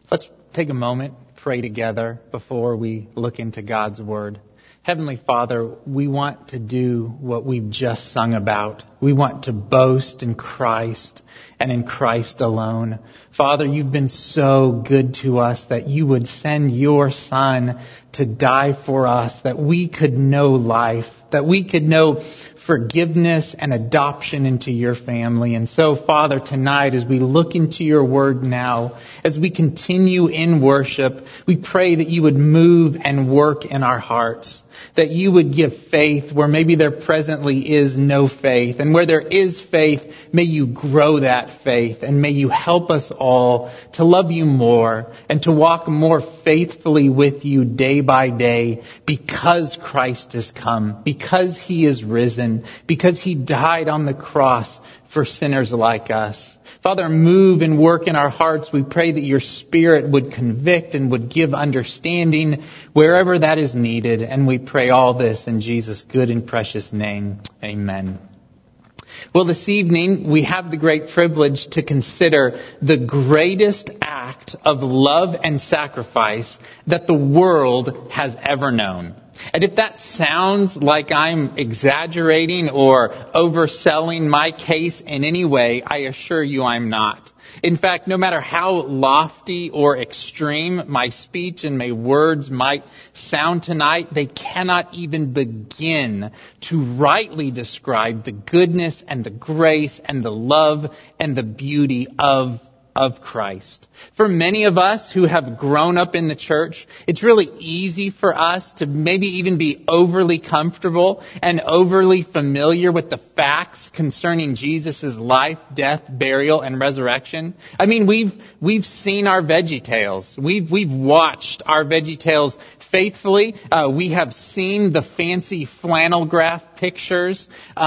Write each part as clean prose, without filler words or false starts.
Let's take a moment, pray together before we look into God's Word. Heavenly Father, we want to do what we've just sung about. We want to boast in Christ and in Christ alone. Father, you've been so good to us that you would send your Son to die for us, that we could know life, that we could know forgiveness and adoption into your family. And so, Father, tonight, as we look into your word now, as we continue in worship, we pray that you would move and work in our hearts, that you would give faith where maybe there presently is no faith. And where there is faith, may you grow that faith, and may you help us all to love you more and to walk more faithfully with you day by day, because Christ has come, because he is risen, because he died on the cross for sinners like us. Father, move and work in our hearts. We pray that your Spirit would convict and would give understanding wherever that is needed. And we pray all this in Jesus' good and precious name. Amen. Well, this evening, we have the great privilege to consider the greatest act of love and sacrifice that the world has ever known. And if that sounds like I'm exaggerating or overselling my case in any way, I assure you I'm not. In fact, no matter how lofty or extreme my speech and my words might sound tonight, they cannot even begin to rightly describe the goodness and the grace and the love and the beauty of Christ. For many of us who have grown up in the church, it's really easy for us to maybe even be overly comfortable and overly familiar with the facts concerning Jesus' life, death, burial, and resurrection. I mean, we've seen our VeggieTales. We've watched our VeggieTales faithfully. We have seen the fancy flannel graph pictures.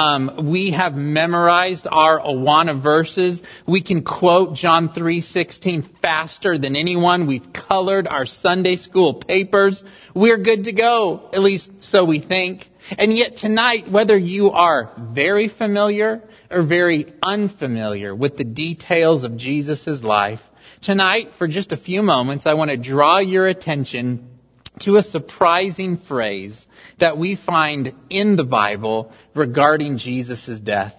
We have memorized our Awana verses. We can quote John 3:16 faster than anyone. We've colored our Sunday school papers. We're good to go, at least so we think. And yet tonight, whether you are very familiar or very unfamiliar with the details of Jesus' life, tonight, for just a few moments, I want to draw your attention to a surprising phrase that we find in the Bible regarding Jesus' death.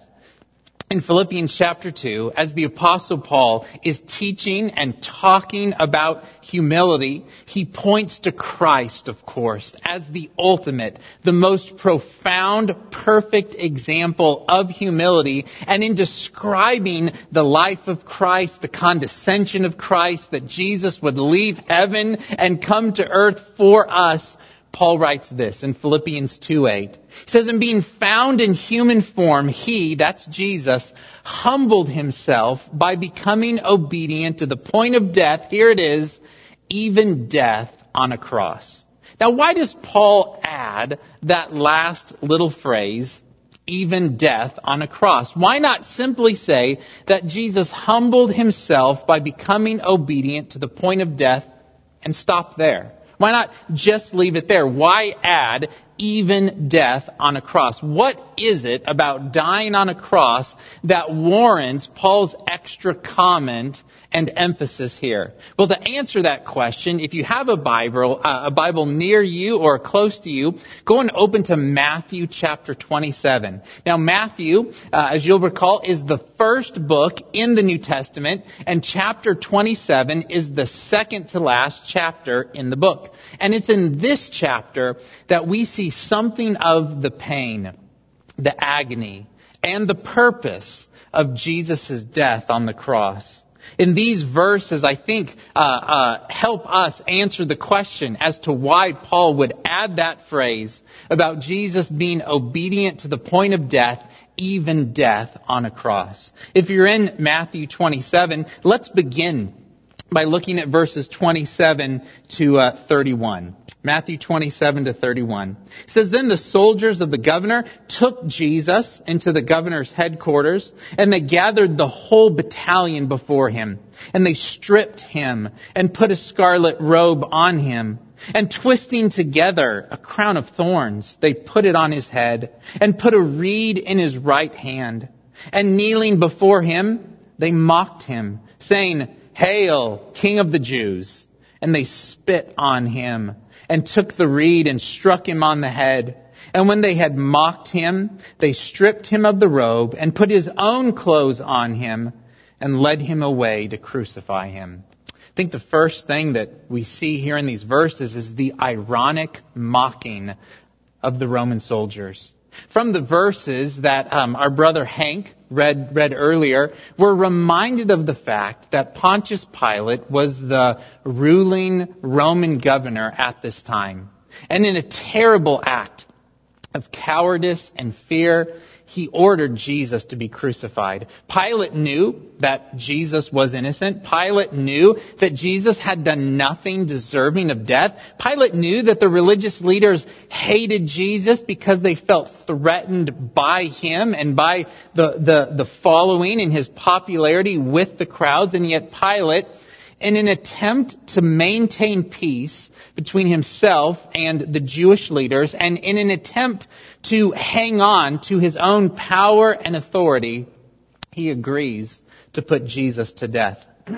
In Philippians chapter 2, as the Apostle Paul is teaching and talking about humility, he points to Christ, of course, as the ultimate, the most profound, perfect example of humility. And in describing the life of Christ, the condescension of Christ, that Jesus would leave heaven and come to earth for us, Paul writes this in Philippians 2:8. He says, "And being found in human form, he," that's Jesus, "humbled himself by becoming obedient to the point of death," here it is, "even death on a cross." Now, why does Paul add that last little phrase, even death on a cross? Why not simply say that Jesus humbled himself by becoming obedient to the point of death and stop there? Why not just leave it there? Why add even death on a cross? What is it about dying on a cross that warrants Paul's extra comment and emphasis here? Well, to answer that question, if you have a Bible near you or close to you, go and open to Matthew chapter 27. Now, Matthew, as you'll recall, is the first book in the New Testament, and chapter 27 is the second to last chapter in the book. And it's in this chapter that we see something of the pain, the agony, and the purpose of Jesus' death on the cross. In these verses, I think, help us answer the question as to why Paul would add that phrase about Jesus being obedient to the point of death, even death on a cross. If you're in Matthew 27, let's begin by looking at verses 27 to 31. Matthew 27 to 31. It says, "Then the soldiers of the governor took Jesus into the governor's headquarters, and they gathered the whole battalion before him. And they stripped him and put a scarlet robe on him. And twisting together a crown of thorns, they put it on his head and put a reed in his right hand. And kneeling before him, they mocked him, saying, "Hail, King of the Jews!" And they spit on him and took the reed and struck him on the head. And when they had mocked him, they stripped him of the robe and put his own clothes on him and led him away to crucify him. I think the first thing that we see here in these verses is the ironic mocking of the Roman soldiers. From the verses that our brother Hank read earlier, we're reminded of the fact that Pontius Pilate was the ruling Roman governor at this time. And in a terrible act of cowardice and fear, he ordered Jesus to be crucified. Pilate knew that Jesus was innocent. Pilate knew that Jesus had done nothing deserving of death. Pilate knew that the religious leaders hated Jesus because they felt threatened by him and by the following and his popularity with the crowds. And yet Pilate, in an attempt to maintain peace between himself and the Jewish leaders, and in an attempt to hang on to his own power and authority, he agrees to put Jesus to death.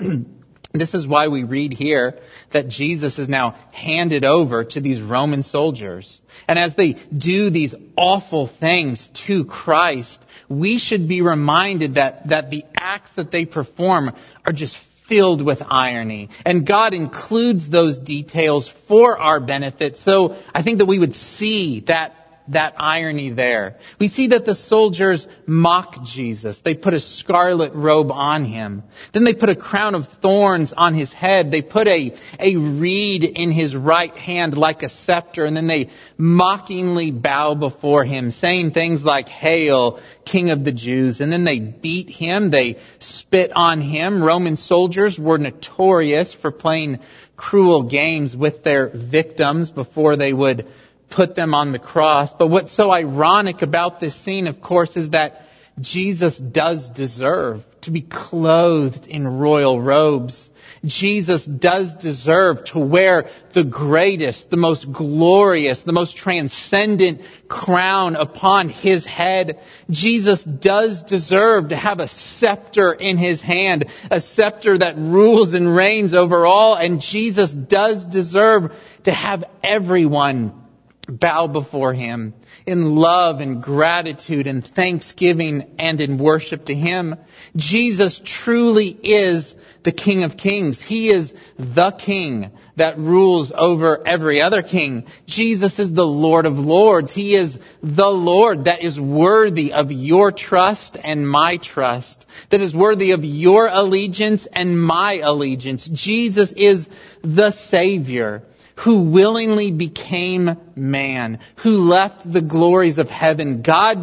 This is why we read here that Jesus is now handed over to these Roman soldiers. And as they do these awful things to Christ, we should be reminded that the acts that they perform are just filled with irony. And God includes those details for our benefit. So I think that we would see that irony there. We see that the soldiers mock Jesus. They put a scarlet robe on him. Then they put a crown of thorns on his head. They put a reed in his right hand like a scepter. And then they mockingly bow before him, saying things like, "Hail, King of the Jews." And then they beat him. They spit on him. Roman soldiers were notorious for playing cruel games with their victims before they would put them on the cross. But what's so ironic about this scene, of course, is that Jesus does deserve to be clothed in royal robes. Jesus does deserve to wear the greatest, the most glorious, the most transcendent crown upon his head. Jesus does deserve to have a scepter in his hand, a scepter that rules and reigns over all. And Jesus does deserve to have everyone bow before him in love and gratitude and thanksgiving and in worship to him. Jesus truly is the King of Kings. He is the King that rules over every other king. Jesus is the Lord of Lords. He is the Lord that is worthy of your trust and my trust, that is worthy of your allegiance and my allegiance. Jesus is the Savior who willingly became man, who left the glories of heaven, God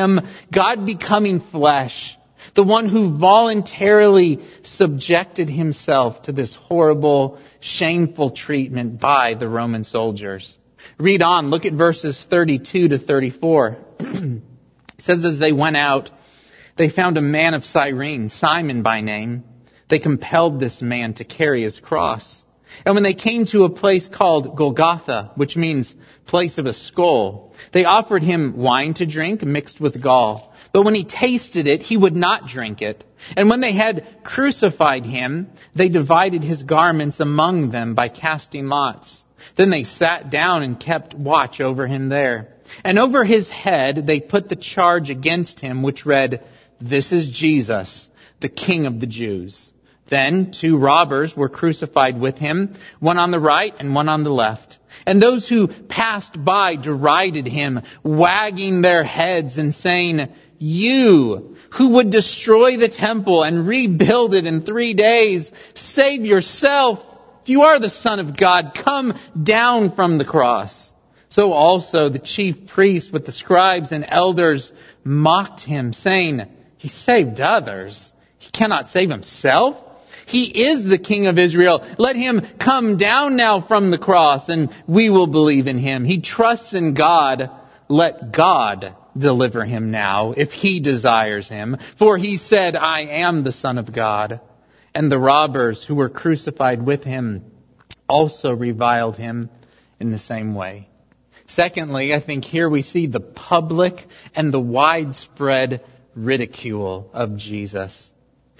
becoming flesh, the one who voluntarily subjected himself to this horrible, shameful treatment by the Roman soldiers. Read on, look at verses 32 to 34. It says, as they went out, they found a man of Cyrene, Simon by name. They compelled this man to carry his cross. And when they came to a place called Golgotha, which means place of a skull, they offered him wine to drink mixed with gall. But when he tasted it, he would not drink it. And when they had crucified him, they divided his garments among them by casting lots. Then they sat down and kept watch over him there. And over his head they put the charge against him, which read, "This is Jesus, the King of the Jews." Then 2 robbers were crucified with him, one on the right and one on the left. And those who passed by derided him, wagging their heads and saying, "You who would destroy the temple and rebuild it in 3 days, save yourself. If you are the Son of God, come down from the cross." So also the chief priests with the scribes and elders mocked him, saying, "He saved others. He cannot save himself. He is the King of Israel. Let him come down now from the cross and we will believe in him. He trusts in God. Let God deliver him now if he desires him. For he said, 'I am the Son of God.'" And the robbers who were crucified with him also reviled him in the same way. Secondly, I think here we see the public and the widespread ridicule of Jesus.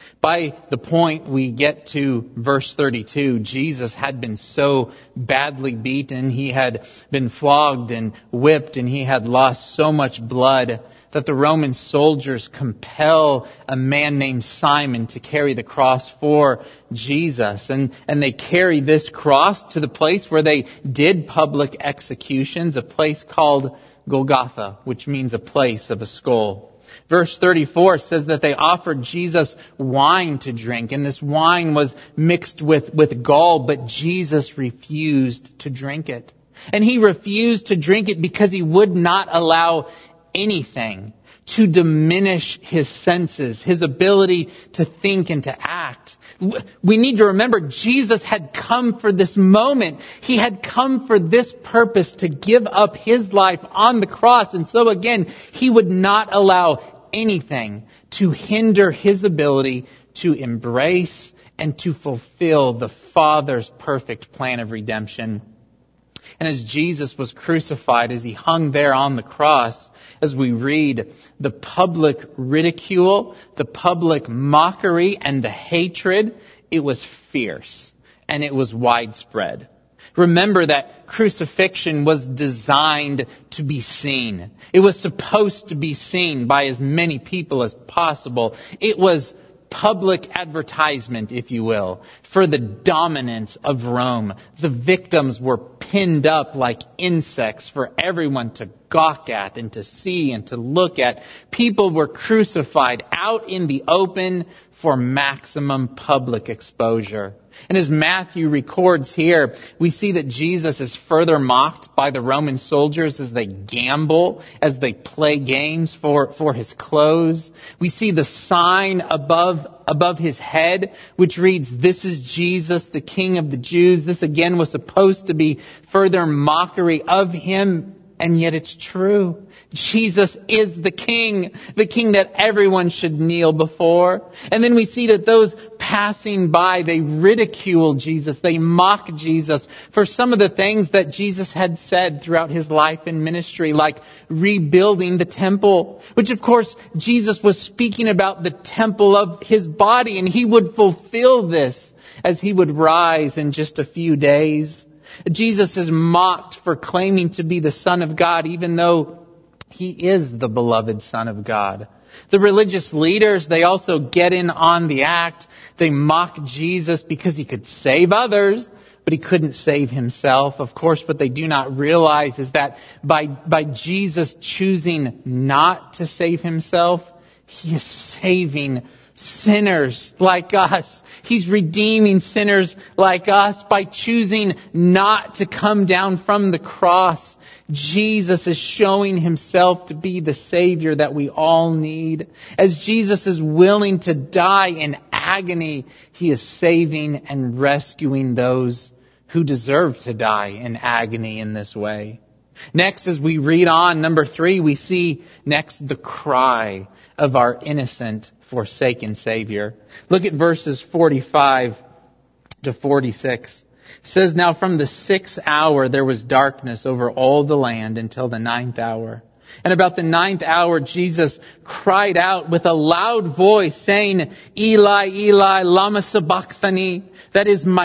By the point we get to verse 32, Jesus had been so badly beaten, he had been flogged and whipped, and he had lost so much blood that the Roman soldiers compel a man named Simon to carry the cross for Jesus. And they carry this cross to the place where they did public executions, a place called Golgotha, which means a place of a skull. Verse 34 says that they offered Jesus wine to drink, and this wine was mixed with gall, but Jesus refused to drink it. And he refused to drink it because he would not allow anything to diminish his senses, his ability to think and to act. We need to remember Jesus had come for this moment. He had come for this purpose, to give up his life on the cross. And so again, he would not allow anything to hinder his ability to embrace and to fulfill the Father's perfect plan of redemption. And as Jesus was crucified, as he hung there on the cross, as we read, the public ridicule, the public mockery, and the hatred, it was fierce and it was widespread. Remember that crucifixion was designed to be seen. It was supposed to be seen by as many people as possible. It was public advertisement, if you will, for the dominance of Rome. The victims were pinned up like insects for everyone to gawk at and to see and to look at. People were crucified out in the open for maximum public exposure. And as Matthew records here, we see that Jesus is further mocked by the Roman soldiers as they gamble, as they play games for his clothes. We see the sign above his head, which reads, "This is Jesus, the King of the Jews." This again was supposed to be further mockery of him, and yet it's true. Jesus is the King that everyone should kneel before. And then we see that those passing by, they ridicule Jesus, they mock Jesus for some of the things that Jesus had said throughout his life and ministry, like rebuilding the temple, which of course Jesus was speaking about the temple of his body, and he would fulfill this as he would rise in just a few days. Jesus is mocked for claiming to be the Son of God, even though he is the beloved Son of God. The religious leaders, they also get in on the act. They mock Jesus because he could save others, but he couldn't save himself. Of course, what they do not realize is that by Jesus choosing not to save himself, he is saving sinners like us. He's redeeming sinners like us by choosing not to come down from the cross. Jesus is showing himself to be the Savior that we all need. As Jesus is willing to die in agony, he is saving and rescuing those who deserve to die in agony in this way. Next, as we read on, number 3, we see next the cry of our innocent, forsaken Savior. Look at verses 45 to 46. It says, "Now from the 6th hour there was darkness over all the land until the 9th hour. And about the 9th hour Jesus cried out with a loud voice, saying, 'Eli, Eli, lama sabachthani?' That is, my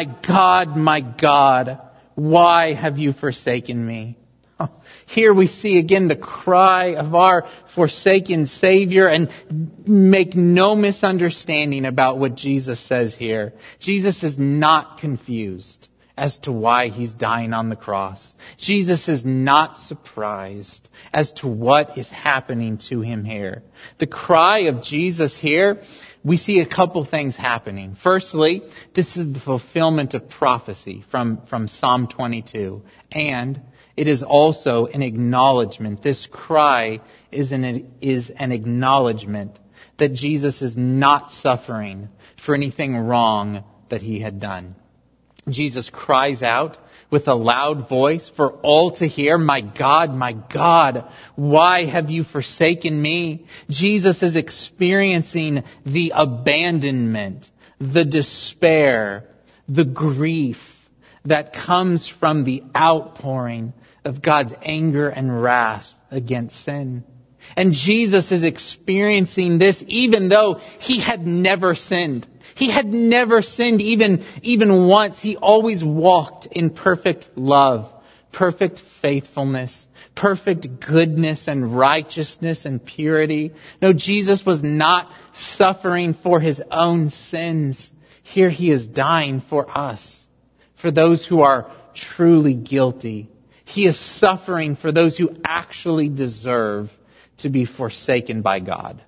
God, why have you forsaken me?" Here we see again the cry of our forsaken Savior, and make no misunderstanding about what Jesus says here. Jesus is not confused as to why he's dying on the cross. Jesus is not surprised as to what is happening to him here. The cry of Jesus here, we see a couple things happening. Firstly, this is the fulfillment of prophecy from Psalm 22. And it is also an acknowledgement. This cry is an acknowledgement that Jesus is not suffering for anything wrong that he had done. Jesus cries out with a loud voice for all to hear, my God, why have you forsaken me?" Jesus is experiencing the abandonment, the despair, the grief that comes from the outpouring of God's anger and wrath against sin. And Jesus is experiencing this even though he had never sinned. He had never sinned even once. He always walked in perfect love, perfect faithfulness, perfect goodness and righteousness and purity. No, Jesus was not suffering for his own sins. Here he is dying for us, for those who are truly guilty. He is suffering for those who actually deserve to be forsaken by God.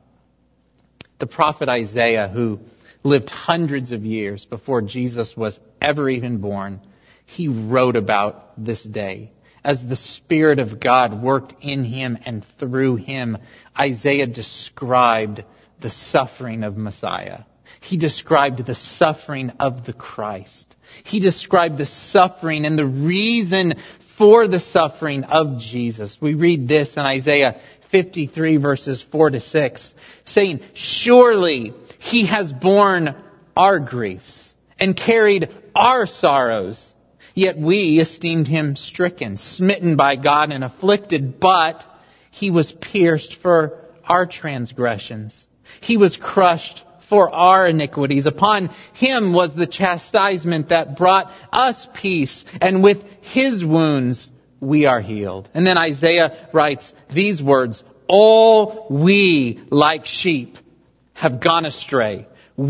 The prophet Isaiah, who lived hundreds of years before Jesus was ever even born, he wrote about this day. As the Spirit of God worked in him and through him, Isaiah described the suffering of Messiah. He described the suffering of the Christ. He described the suffering and the reason for the suffering of Jesus. We read this in Isaiah 53 verses 4 to 6, saying, "Surely he has borne our griefs and carried our sorrows. Yet we esteemed him stricken, smitten by God and afflicted, but he was pierced for our transgressions. He was crushed for our iniquities. Upon him was the chastisement that brought us peace, and with his wounds we are healed." And then Isaiah writes these words, "All we like sheep have gone astray.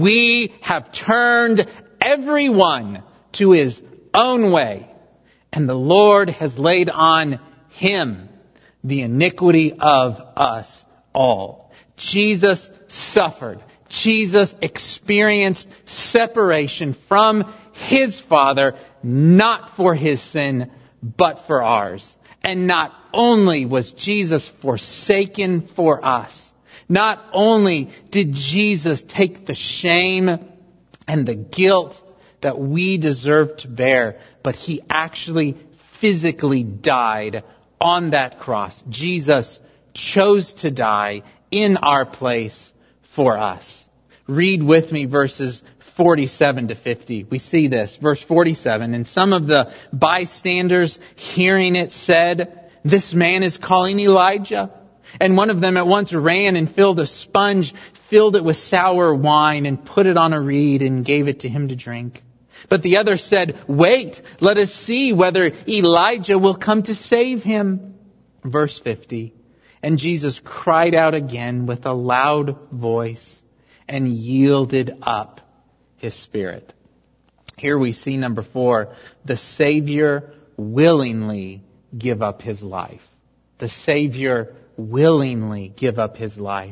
We have turned everyone to his own way, and the Lord has laid on him the iniquity of us all." Jesus suffered. Jesus experienced separation from his Father, not for his sin, but for ours. And not only was Jesus forsaken for us, not only did Jesus take the shame and the guilt that we deserve to bear, but he actually physically died on that cross. Jesus chose to die in our place for us. Read with me verses 47 to 50. We see this. Verse 47, "And some of the bystanders hearing it said, 'This man is calling Elijah.' And one of them at once ran and filled a sponge, filled it with sour wine, and put it on a reed and gave it to him to drink. But the other said, 'Wait, let us see whether Elijah will come to save him.'" Verse 50, "And Jesus cried out again with a loud voice and yielded up his spirit." Here we see number 4, the Savior willingly give up his life. The Savior willingly give up his life.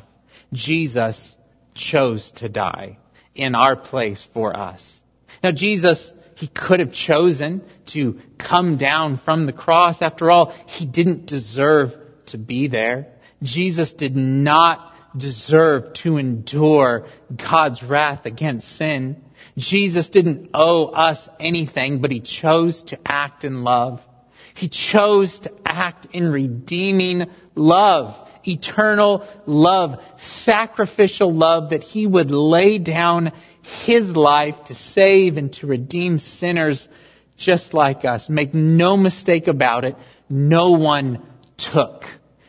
Jesus chose to die in our place for us. Now Jesus, he could have chosen to come down from the cross. After all, he didn't deserve to be there. Jesus did not deserve to endure God's wrath against sin. Jesus didn't owe us anything, but he chose to act in love. He chose to act in redeeming love, eternal love, sacrificial love, that he would lay down his life to save and to redeem sinners just like us. Make no mistake about it, no one took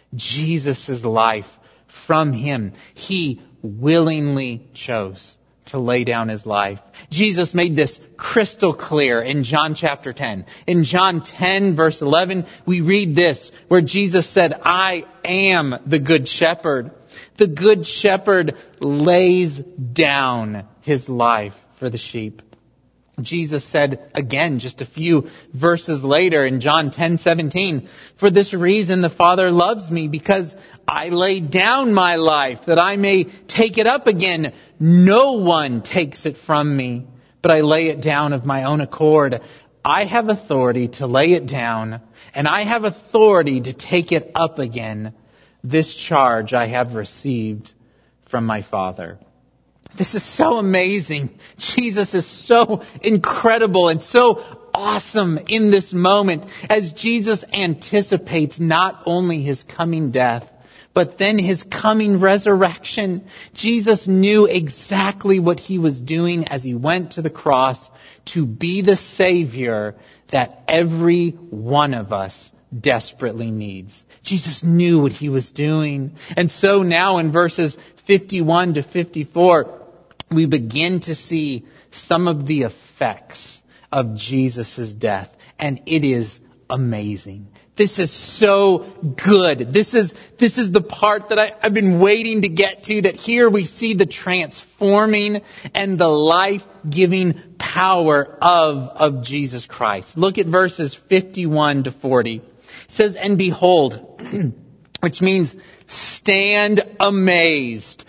Jesus' life from him. He willingly chose to lay down his life. Jesus made this crystal clear in John chapter 10. In John 10 verse 11, we read this, where Jesus said, "I am the good shepherd. The good shepherd lays down his life for the sheep." Jesus said again just a few verses later in John 10:17, "For this reason the Father loves me, because I lay down my life that I may take it up again. No one takes it from me, but I lay it down of my own accord. I have authority to lay it down, and I have authority to take it up again. This charge I have received from my Father." This is so amazing. Jesus is so incredible and so awesome in this moment as Jesus anticipates not only his coming death, but then his coming resurrection. Jesus knew exactly what he was doing as he went to the cross to be the Savior that every one of us desperately needs. Jesus knew what he was doing. And so now in verses 51 to 54, we begin to see some of the effects of Jesus' death. And it is amazing. This is so good. This is the part that I've been waiting to get to, that here we see the transforming and the life-giving power of Jesus Christ. Look at verses 51 to 40. It says, "And behold," which means stand amazed.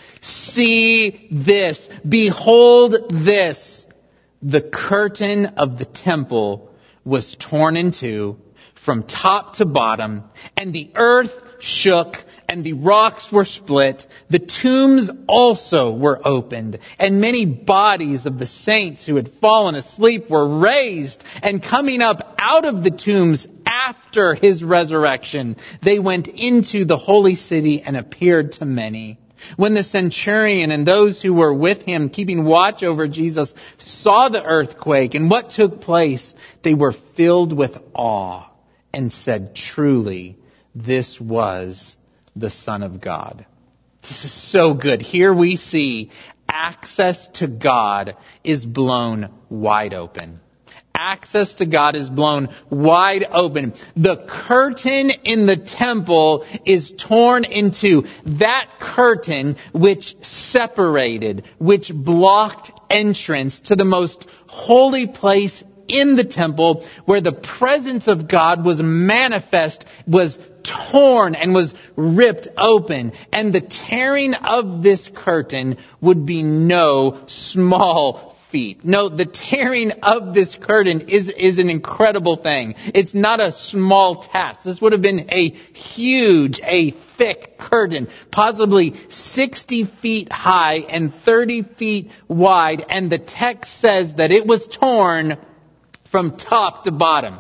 "See this. Behold this. The curtain of the temple was torn in two from top to bottom, and the earth shook, and the rocks were split. The tombs also were opened, and many bodies of the saints who had fallen asleep were raised, and coming up out of the tombs after his resurrection, they went into the holy city and appeared to many. When the centurion and those who were with him, keeping watch over Jesus, saw the earthquake and what took place, they were filled with awe and said, 'Truly, this was the Son of God.'" This is so good. Here we see access to God is blown wide open. Access to God is blown wide open. The curtain in the temple is torn in two. That curtain which separated, which blocked entrance to the most holy place in the temple, where the presence of God was manifest, was torn and was ripped open. And the tearing of this curtain would be no small feet. No, the tearing of this curtain is an incredible thing. It's not a small task. This would have been a huge, a thick curtain, possibly 60 feet high and 30 feet wide. And the text says that it was torn from top to bottom.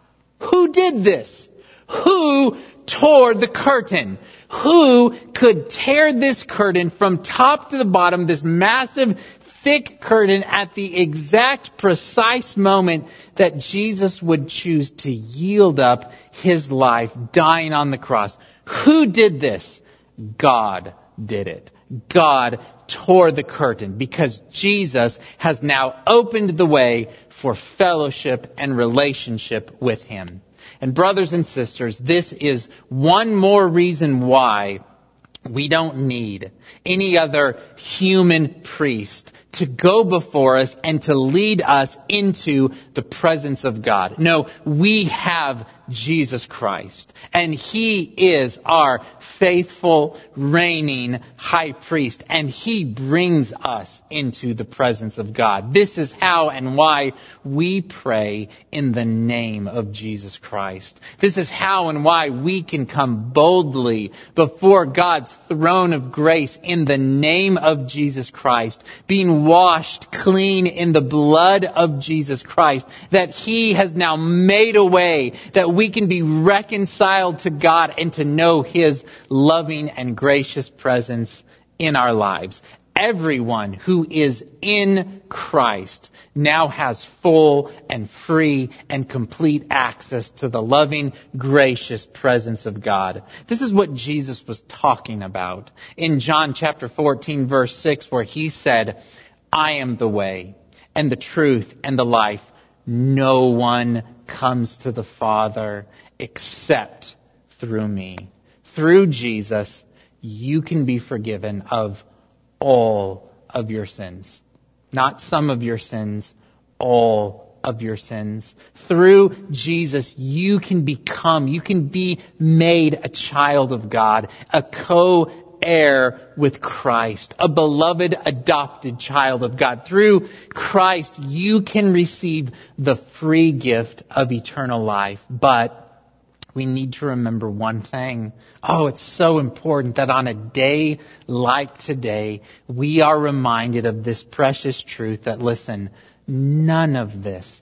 Who did this? Who tore the curtain? Who could tear this curtain from top to the bottom, this massive thick curtain, at the exact precise moment that Jesus would choose to yield up his life, dying on the cross? Who did this? God did it. God tore the curtain because Jesus has now opened the way for fellowship and relationship with him. And brothers and sisters, this is one more reason why we don't need any other human priest to go before us and to lead us into the presence of God. No, we have Jesus Christ, and he is our faithful, reigning high priest, and he brings us into the presence of God. This is how and why we pray in the name of Jesus Christ. This is how and why we can come boldly before God's throne of grace in the name of Jesus Christ, being washed clean in the blood of Jesus Christ, that he has now made a way that we can be reconciled to God and to know his loving and gracious presence in our lives. Everyone who is in Christ now has full and free and complete access to the loving, gracious presence of God. This is what Jesus was talking about in John chapter 14, verse 6, where he said, "I am the way and the truth and the life. No one comes to the Father except through me." Through Jesus, you can be forgiven of all of your sins. Not some of your sins, all of your sins. Through Jesus, you can be made a child of God, a co-heir with Christ, a beloved adopted child of God. Through Christ, you can receive the free gift of eternal life. But we need to remember one thing. Oh, it's so important that on a day like today, we are reminded of this precious truth that, listen, none of this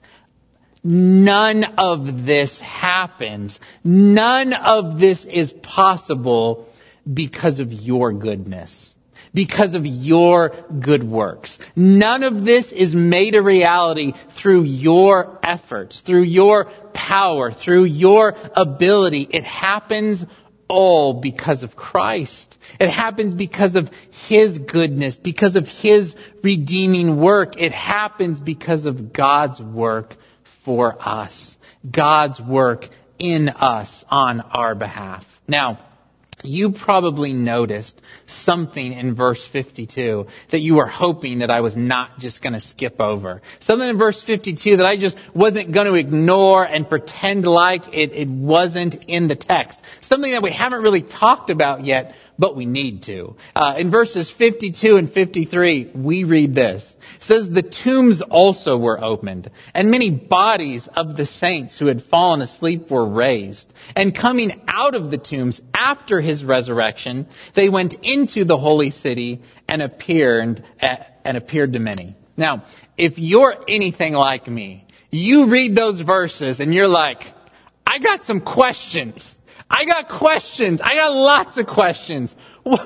happens. None of this is possible because of your goodness, because of your good works. None of this is made a reality through your efforts, through your power, through your ability. It happens all because of Christ. It happens because of His goodness, because of His redeeming work. It happens because of God's work for us. God's work in us on our behalf. Now, you probably noticed something in verse 52 that you were hoping that I was not just going to skip over. Something in verse 52 that I just wasn't going to ignore and pretend like it wasn't in the text. Something that we haven't really talked about yet, but we need to. In verses 52 and 53, we read this. It says, the tombs also were opened, and many bodies of the saints who had fallen asleep were raised. And coming out of the tombs after his resurrection, they went into the holy city and appeared to many. Now, if you're anything like me, you read those verses and you're like, I got some questions. I got questions. I got lots of questions.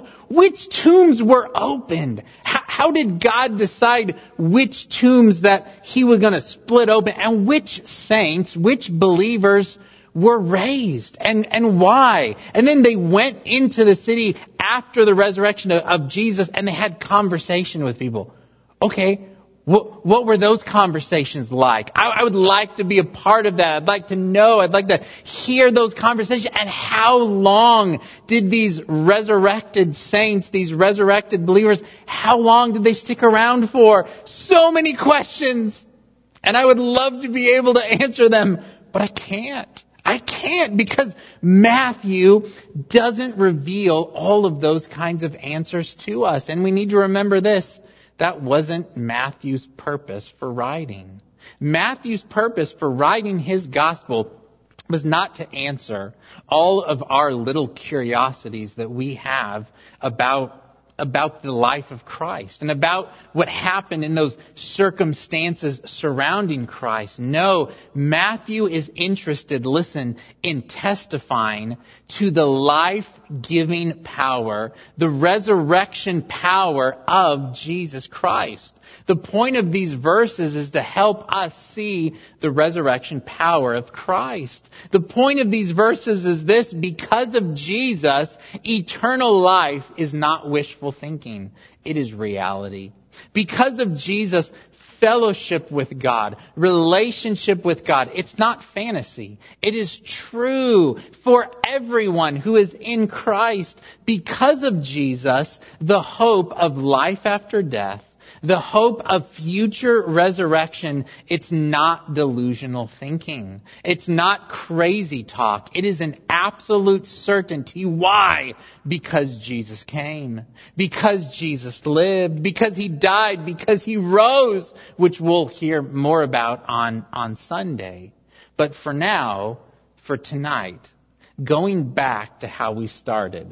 Which tombs were opened? How did God decide which tombs that He was going to split open? And which saints, which believers were raised? And why? And then they went into the city after the resurrection of Jesus and they had conversation with people. Okay. What were those conversations like? I would like to be a part of that. I'd like to know. I'd like to hear those conversations. And how long did these resurrected saints, these resurrected believers, how long did they stick around for? So many questions. And I would love to be able to answer them, but I can't. I can't because Matthew doesn't reveal all of those kinds of answers to us. And we need to remember this. That wasn't Matthew's purpose for writing. Matthew's purpose for writing his gospel was not to answer all of our little curiosities that we have about the life of Christ and about what happened in those circumstances surrounding Christ. No, Matthew is interested, listen, in testifying to the life-giving power, the resurrection power of Jesus Christ. The point of these verses is to help us see the resurrection power of Christ. The point of these verses is this: because of Jesus, eternal life is not wishful thinking. It is reality. Because of Jesus, fellowship with God, relationship with God, it's not fantasy. It is true for everyone who is in Christ. Because of Jesus, the hope of life after death, the hope of future resurrection, it's not delusional thinking. It's not crazy talk. It is an absolute certainty. Why? Because Jesus came. Because Jesus lived. Because He died. Because He rose, which we'll hear more about on Sunday. But for now, for tonight, going back to how we started,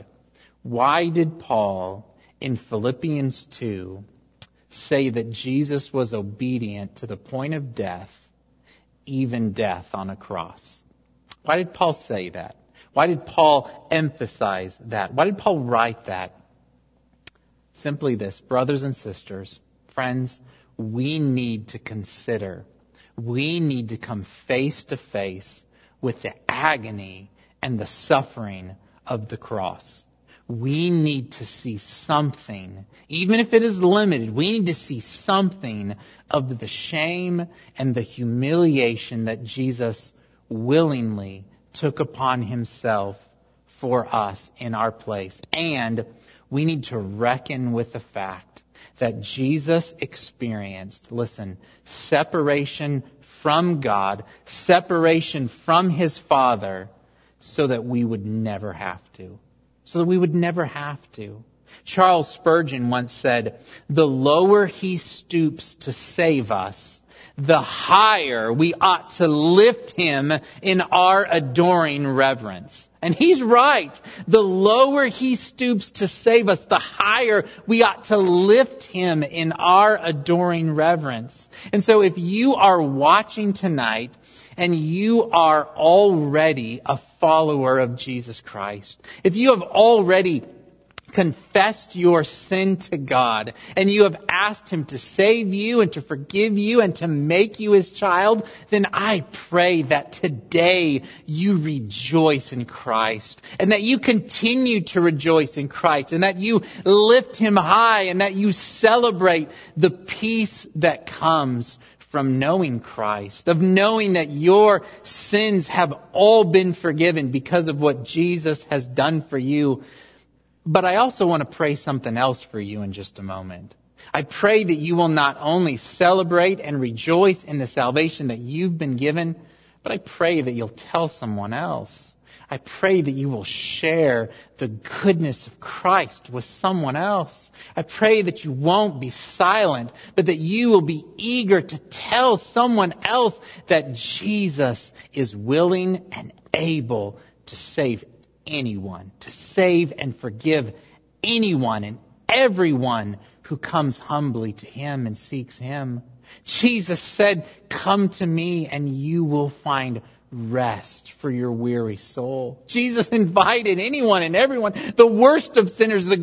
why did Paul in Philippians 2 say that Jesus was obedient to the point of death, even death on a cross? Why did Paul say that? Why did Paul emphasize that? Why did Paul write that? Simply this, brothers and sisters, friends, we need to consider, we need to come face to face with the agony and the suffering of the cross. We need to see something, even if it is limited, we need to see something of the shame and the humiliation that Jesus willingly took upon Himself for us in our place. And we need to reckon with the fact that Jesus experienced, listen, separation from God, separation from His Father, so that we would never have to. So that we would never have to. Charles Spurgeon once said, the lower He stoops to save us, the higher we ought to lift Him in our adoring reverence. And he's right. The lower He stoops to save us, the higher we ought to lift Him in our adoring reverence. And so if you are watching tonight, and you are already a follower of Jesus Christ, if you have already confessed your sin to God and you have asked Him to save you and to forgive you and to make you His child, then I pray that today you rejoice in Christ and that you continue to rejoice in Christ and that you lift Him high and that you celebrate the peace that comes from knowing Christ, of knowing that your sins have all been forgiven because of what Jesus has done for you. But I also want to pray something else for you in just a moment. I pray that you will not only celebrate and rejoice in the salvation that you've been given, but I pray that you'll tell someone else. I pray that you will share the goodness of Christ with someone else. I pray that you won't be silent, but that you will be eager to tell someone else that Jesus is willing and able to save anyone, to save and forgive anyone and everyone who comes humbly to Him and seeks Him. Jesus said, "Come to me and you will find rest for your weary soul." Jesus invited anyone and everyone, the worst of sinners, the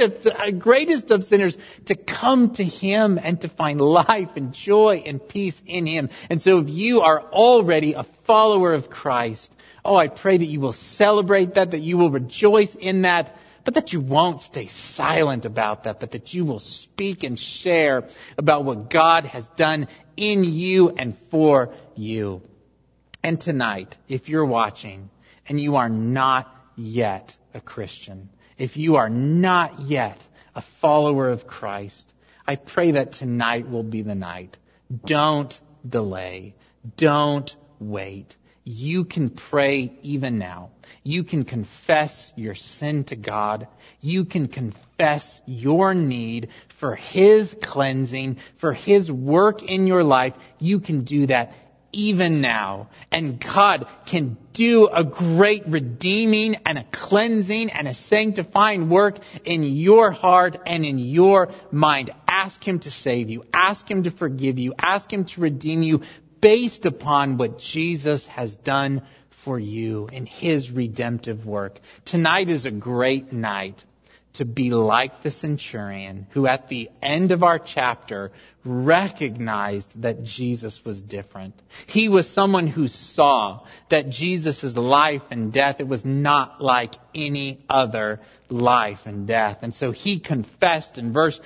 greatest of sinners, to come to Him and to find life and joy and peace in Him. And so if you are already a follower of Christ, I pray that you will celebrate that you will rejoice in that, but that you won't stay silent about that, but that you will speak and share about what God has done in you and for you. And tonight, if you're watching and you are not yet a Christian, if you are not yet a follower of Christ, I pray that tonight will be the night. Don't delay. Don't wait. You can pray even now. You can confess your sin to God. You can confess your need for His cleansing, for His work in your life. You can do that even now. And God can do a great redeeming and a cleansing and a sanctifying work in your heart and in your mind. Ask Him to save you. Ask Him to forgive you. Ask Him to redeem you based upon what Jesus has done for you in His redemptive work. Tonight is a great night to be like the centurion who at the end of our chapter recognized that Jesus was different. He was someone who saw that Jesus' life and death, it was not like any other life and death. And so he confessed in verse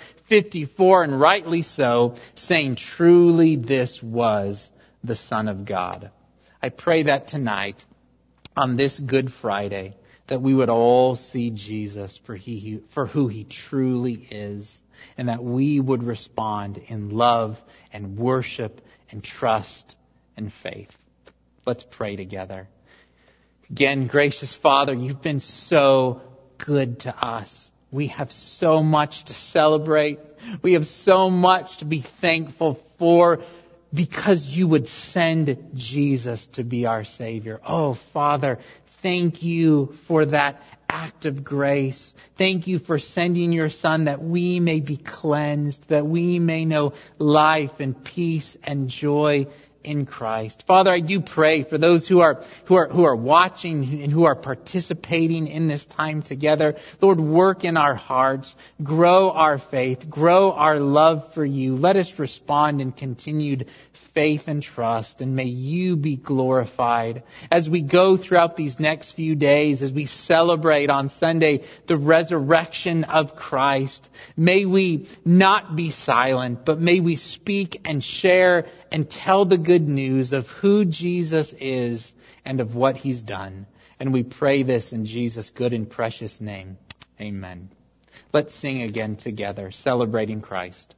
54, and rightly so, saying, "Truly this was the Son of God." I pray that tonight, on this Good Friday, that we would all see Jesus for who He truly is, and that we would respond in love and worship and trust and faith. Let's pray together. Again, gracious Father, You've been so good to us. We have so much to celebrate. We have so much to be thankful for, because You would send Jesus to be our Savior. Oh, Father, thank You for that act of grace. Thank You for sending Your Son that we may be cleansed, that we may know life and peace and joy in Christ. Father, I do pray for those who are watching and who are participating in this time together. Lord, work in our hearts, grow our faith, grow our love for You. Let us respond in continued faith and trust, and may You be glorified as we go throughout these next few days, as we celebrate on Sunday the resurrection of Christ. May we not be silent, but may we speak and share and tell the good news of who Jesus is and of what He's done. And we pray this in Jesus' good and precious name. Amen. Let's sing again together, celebrating Christ.